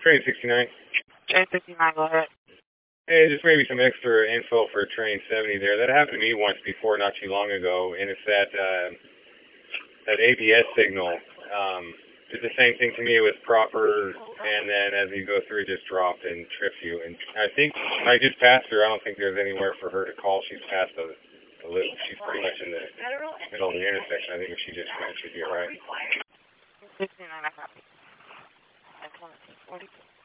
Train 69. Train 69, go ahead. Hey, just maybe some extra info for train 70 there. That happened to me once before, not too long ago, and it's that ABS signal. Did the same thing to me. It was proper, and then as you go through, it just dropped and tripped you. And I think I just passed her. I don't think there's anywhere for her to call. She's past the loop. She's pretty much in the middle of the intersection. I think if she just went, she'd be all right. 69, I copy. 40.